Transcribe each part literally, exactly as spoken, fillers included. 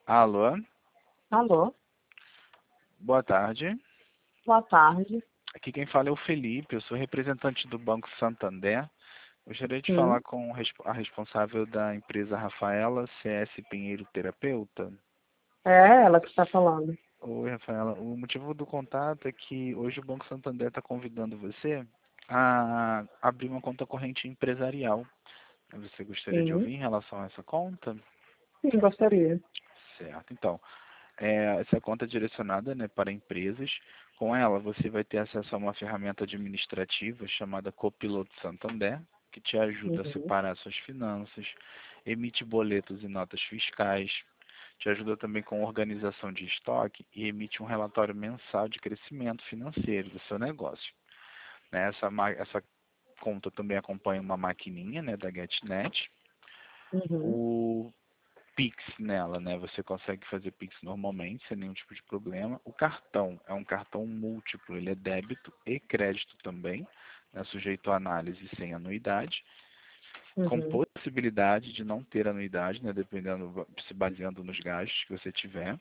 Alô, Alô, boa tarde. boa tarde. Aqui quem fala é o Felipe, eu sou representante do Banco Santander. Gostaria de falar Sim, com o res- a responsável da empresa Rafaela C S Pinheiro Terapeuta. é ela que está falando. Oi, Rafaela. O motivo do contato é que hoje o Banco Santander está convidando você a abrir uma conta corrente empresarial. Você gostaria de Sim, ouvir em relação a essa conta? sim, gostaria. Certo. Então, É, essa conta é direcionada, né, para empresas. Com ela, você vai ter acesso a uma ferramenta administrativa chamada Copiloto Santander, que te ajuda a Uhum, separar suas finanças, emite boletos e notas fiscais, te ajuda também com organização de estoque e emite um relatório mensal de crescimento financeiro do seu negócio. Né, Essa, ma- essa conta também acompanha uma maquininha, né, da GetNet. uhum, O Pix nela, né? Você consegue fazer Pix normalmente, sem nenhum tipo de problema. O cartão é um cartão múltiplo, ele é débito e crédito também, né? Sujeito a análise sem anuidade, com uhum, possibilidade de não ter anuidade, né? Dependendo, se baseando nos gastos que você tiver.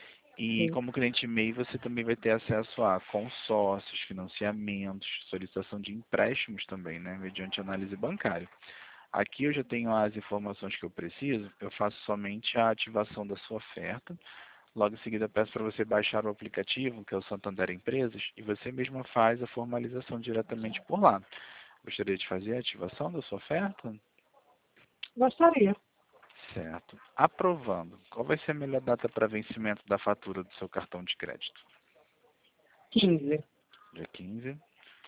E sim. como cliente E M E I, você também vai ter acesso a consórcios, financiamentos, solicitação de empréstimos também, né? Mediante análise bancária. Aqui eu já tenho as informações que eu preciso, eu faço somente a ativação da sua oferta. Logo em seguida, peço para você baixar o aplicativo, que é o Santander Empresas, e você mesma faz a formalização diretamente por lá. Gostaria de fazer a ativação da sua oferta? Gostaria. Certo. Aprovando. Qual vai ser a melhor data para vencimento da fatura do seu cartão de crédito? Quinze. Dia quinze.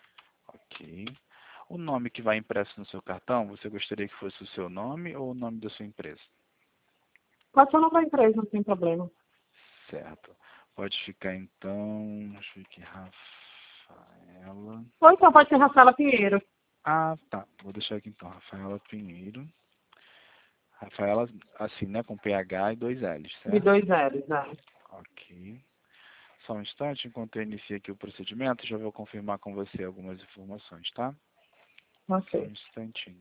Ok. O nome que vai impresso no seu cartão, você gostaria que fosse o seu nome ou o nome da sua empresa? Pode ser o nome da empresa, não tem problema. Certo. Pode ficar então. Deixa eu ver aqui, Rafaela. Ou então pode ser Rafaela Pinheiro, Ah, tá. Vou deixar aqui então, Rafaela Pinheiro. Rafaela, assim, né? Com P H e dois L's, de certo? dois L's, né? Ok. Só um instante, enquanto eu inicio aqui o procedimento, já vou confirmar com você algumas informações, tá? Só um Ok. instantinho.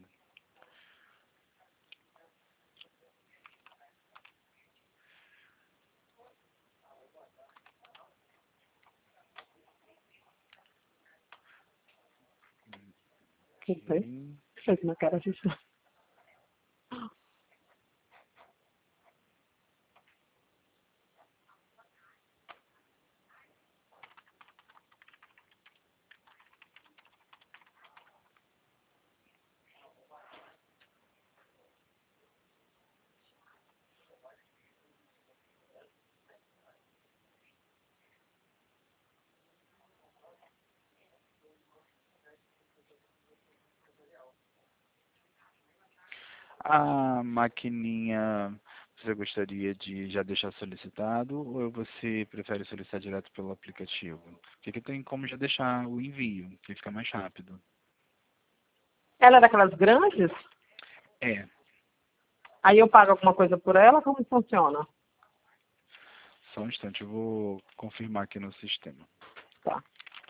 Tudo bem. Ok. Fez uma cara de... A maquininha, você gostaria de já deixar solicitado ou você prefere solicitar direto pelo aplicativo? Porque aqui tem como já deixar o envio, que fica mais rápido. Ela é daquelas grandes? É, Aí eu pago alguma coisa por ela? Como funciona? só um instante, eu vou confirmar aqui no sistema. Tá.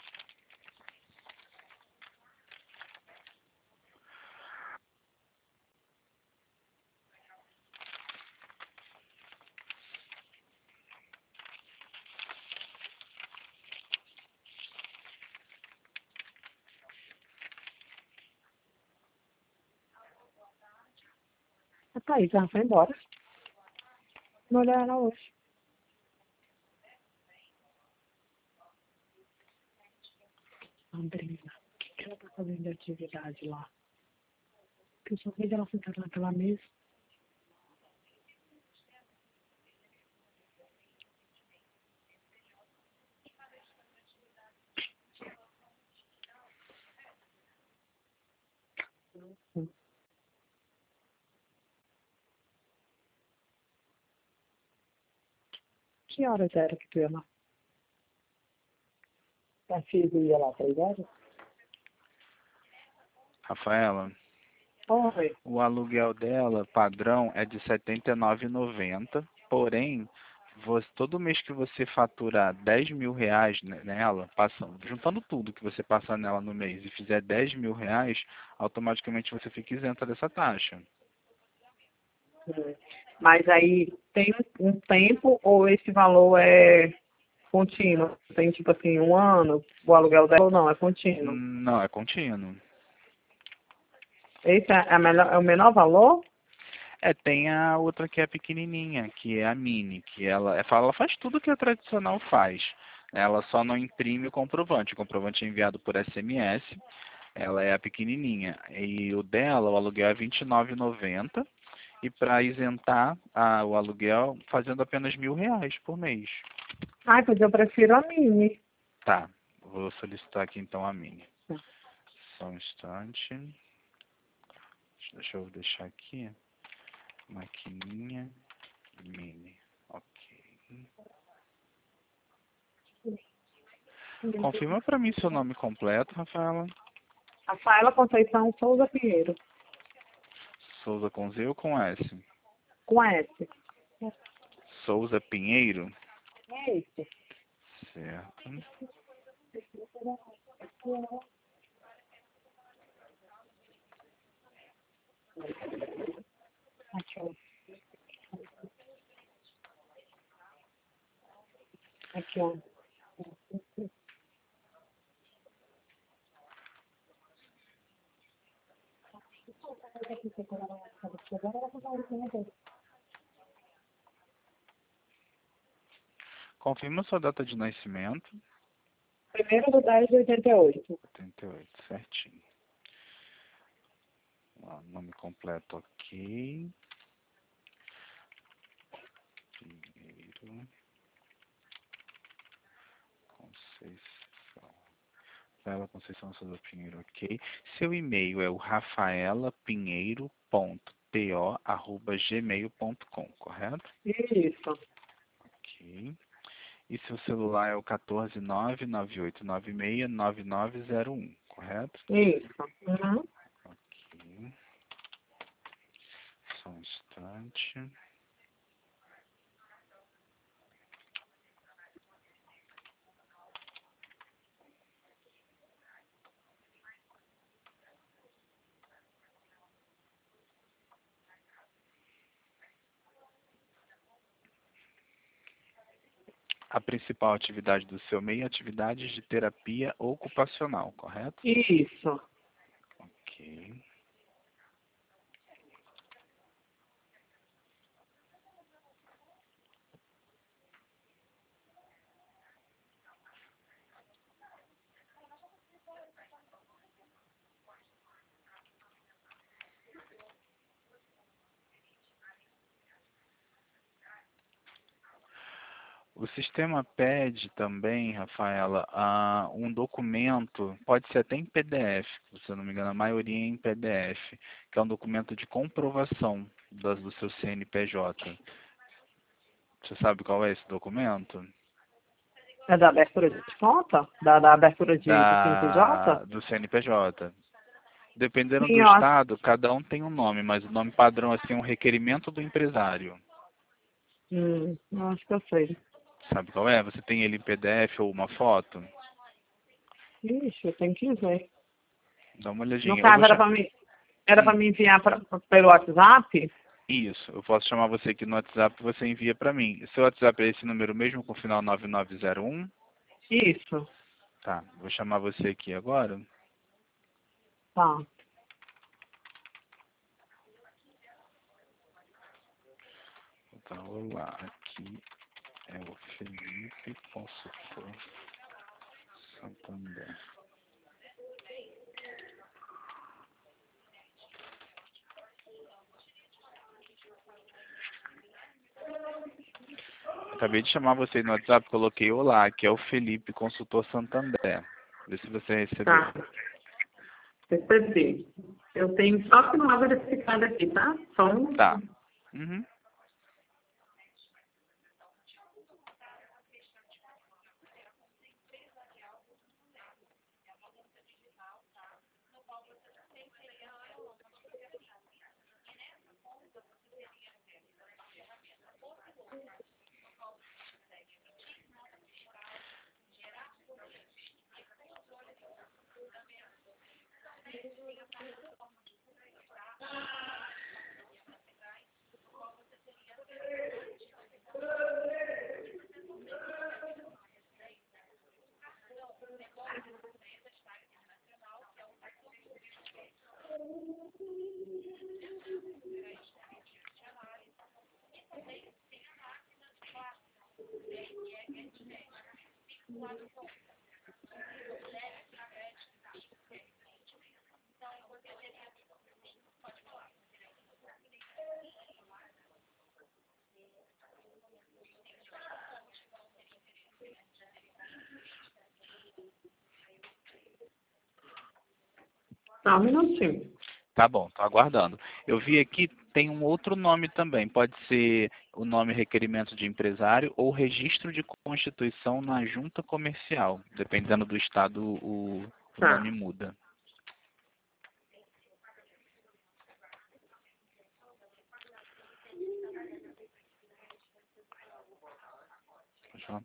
A Thaís já foi embora. Não olhar ela hoje. Andrina, o que, que ela tá fazendo de atividade lá? Porque eu só vejo ela sentada naquela mesa. Hum. Que horas era que tu ia lá? A filha ia lá três horas? Rafaela, Oi. o aluguel dela, padrão, é de setenta e nove reais e noventa centavos, porém, você- todo mês que você faturar dez mil reais ne- nela, passando, juntando tudo que você passar nela no mês e fizer dez mil reais, automaticamente você fica isenta dessa taxa. Hum. Mas aí tem um tempo ou esse valor é contínuo? Tem tipo assim, um ano, o aluguel dela ou não, é contínuo? Não, é contínuo. Esse é, a melhor, é o menor valor? É, tem a outra que é a pequenininha, que é a Mini, que ela, ela faz tudo que a tradicional faz. Ela só não imprime o comprovante. O comprovante é enviado por S M S. Ela é a pequenininha. E o dela, o aluguel é vinte e nove reais e noventa centavos. E para isentar a, o aluguel, fazendo apenas mil reais por mês. Ai, pois eu prefiro a Mini. Tá, vou solicitar aqui então a Mini. Só um instante. Deixa eu deixar aqui. Maquininha Mini. Ok. Confirma para mim seu nome completo, Rafaela. Rafaela Conceição Souza Pinheiro. Souza com Z ou com S? Com S. Souza Pinheiro. É isso. Certo. Aqui, ó. Aqui, ó. Confirma sua data de nascimento. Primeiro do dez de oitenta e oito. oitenta e oito, certinho. Ó, nome completo, ok. Pinheiro. Conceição. Rafaela Conceição Souza Pinheiro, ok. Seu e-mail é o rafaelapinheiro.po arroba gmail ponto com, correto? Isso. Ok. E seu celular é o um quatro nove nove oito nove seis nove nove zero um, correto? Isso. Uhum. Ok. Só um instante. A principal atividade do seu meio é atividades de terapia ocupacional, correto? Isso. Ok. O sistema pede também, Rafaela, ah, um documento, pode ser até em P D F, se eu não me engano, a maioria é em P D F, que é um documento de comprovação das, do seu C N P J. Você sabe qual é esse documento? É da abertura de conta? Da, da abertura de, de C N P J? Da, do C N P J. Dependendo Sim, do eu acho. estado, cada um tem um nome, mas o nome padrão assim, é um requerimento do empresário. Hum, eu acho que eu sei. Sabe qual é? Você tem ele em P D F ou uma foto? Ixi, eu tenho que ver. Dá uma No olhadinha. Eu vou caso, era chamar. para mim, era para me enviar pra, pra- pelo WhatsApp? Isso, eu posso chamar você aqui no WhatsApp e você envia para mim. Seu WhatsApp é esse número mesmo com o final nove nove zero um? Isso. Tá, vou chamar você aqui agora. Tá. Então, olá, aqui é o Felipe, consultor Santander. Acabei de chamar você no WhatsApp, coloquei olá, aqui é o Felipe, consultor Santander. Vê se você recebeu. Tá. Recebi. Eu tenho só que não verificado aqui, tá? Só um. Tá. Uhum. Tá, um minutinho. Tá bom, tô aguardando. Eu vi aqui, tem um outro nome também. Pode ser o nome requerimento de empresário ou registro de constituição na junta comercial. Dependendo do estado, o, o nome Tá. muda. Pode falar.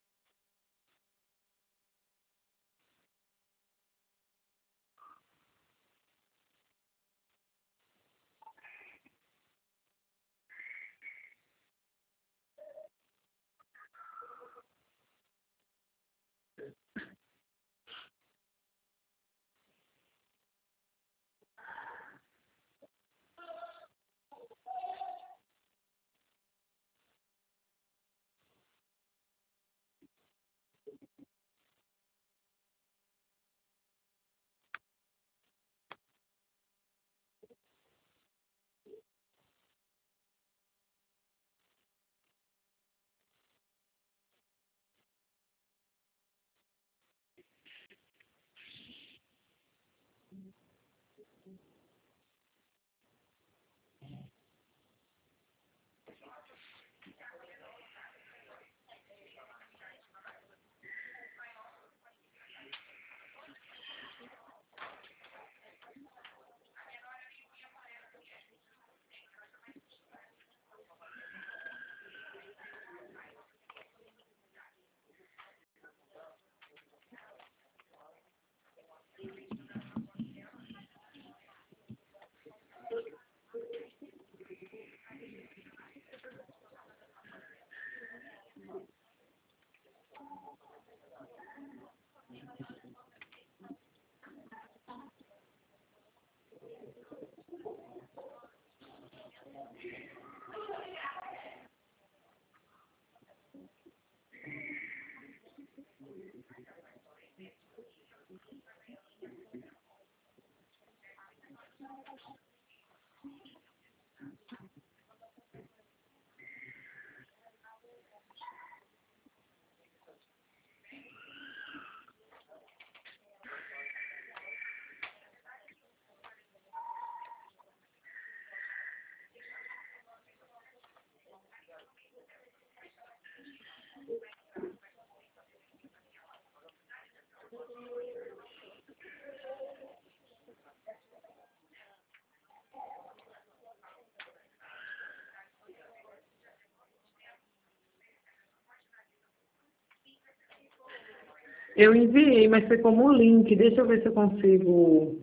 Eu enviei, mas foi como link. Deixa eu ver se eu consigo.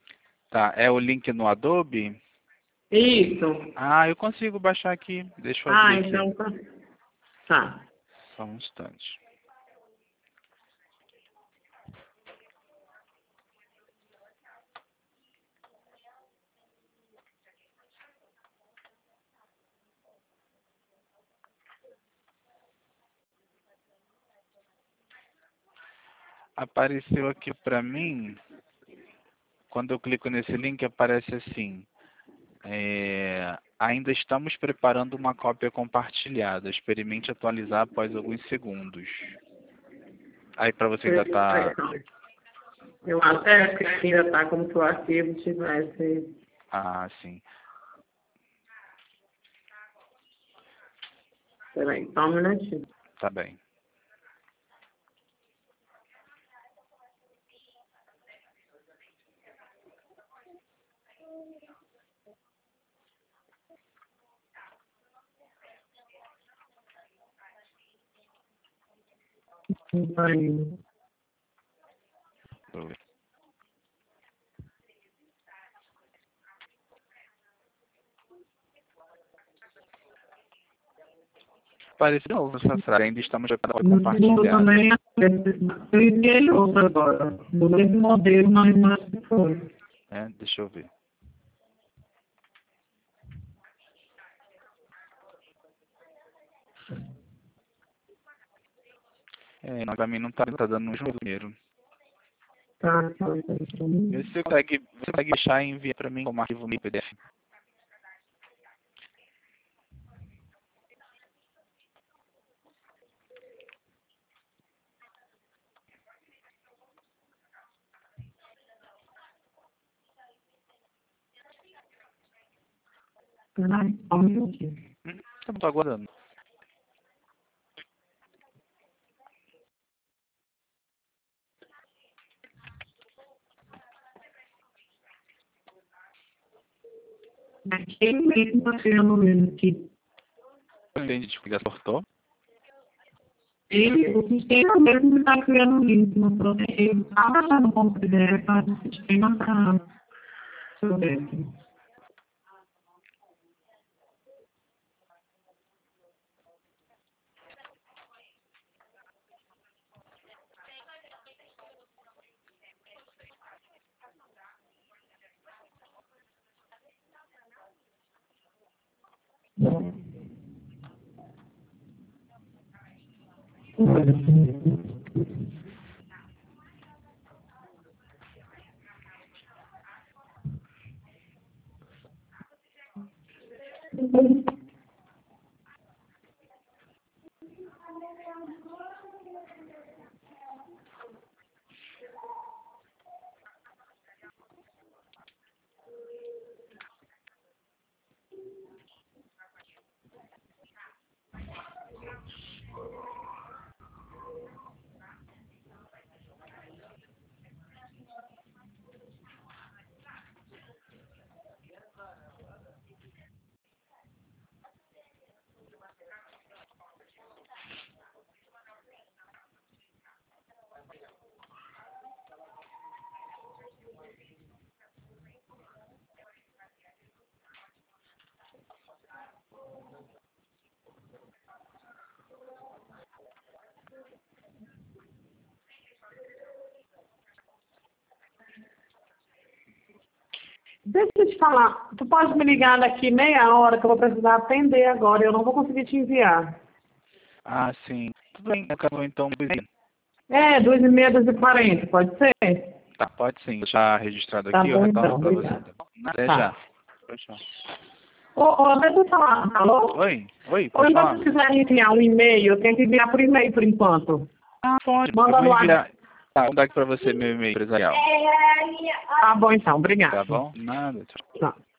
Tá, é o link no Adobe? Isso. Ah, eu consigo baixar aqui. Deixa eu Ah, abrir aqui. então tá. Tá. Só um instante. Apareceu aqui para mim, quando eu clico nesse link, aparece assim, é, ainda estamos preparando uma cópia compartilhada, experimente atualizar após alguns segundos. Aí para você ainda tá... Eu até que ainda tá como se o arquivo tivesse. Ah, sim. Peraí, só um minutinho. Tá bem. Vai. Apareceu de novo essa frase, ainda estamos preparando No a segundo compartilhada. também, eu enviei outro agora. Do mesmo modelo, mas não acho que foi. É, deixa eu ver. É, não, pra mim não tá, tá dando um dinheiro. Tá, tá, tá, tá. Vê se você consegue, você consegue deixar e enviar pra mim como arquivo no P D F. Peraí, só um minutinho. Hum, eu não tô aguardando. Aquele mesmo tá criando mesmo aqui. Eu entendi, tipo, que cortou. Ele, o sistema mesmo está criando um link no processo. Ele está baixando como P D F para o sistema para seu dentro. Deixa eu te falar, tu pode me ligar daqui meia hora que eu vou precisar atender agora, eu não vou conseguir te enviar. Ah, sim. Tudo bem, acabou então. É, duas e meia, duas e quarenta, pode ser? Tá, pode sim. Deixar registrado Tá aqui, eu bom, retorno então, pra você. obrigada. Tá bom? Até Tá. já. Tchau. Ô, ô, deixa eu falar, alô? Oi, oi, Ou pode então falar. se quiser enviar um e-mail, eu tenho que enviar por e-mail por enquanto. Ah, pode. Manda Eu vou no enviar. Tá, vou dar aqui pra você meu e-mail empresarial. Tá bom então, obrigada. Tá bom? Nada. Tchau. Tá.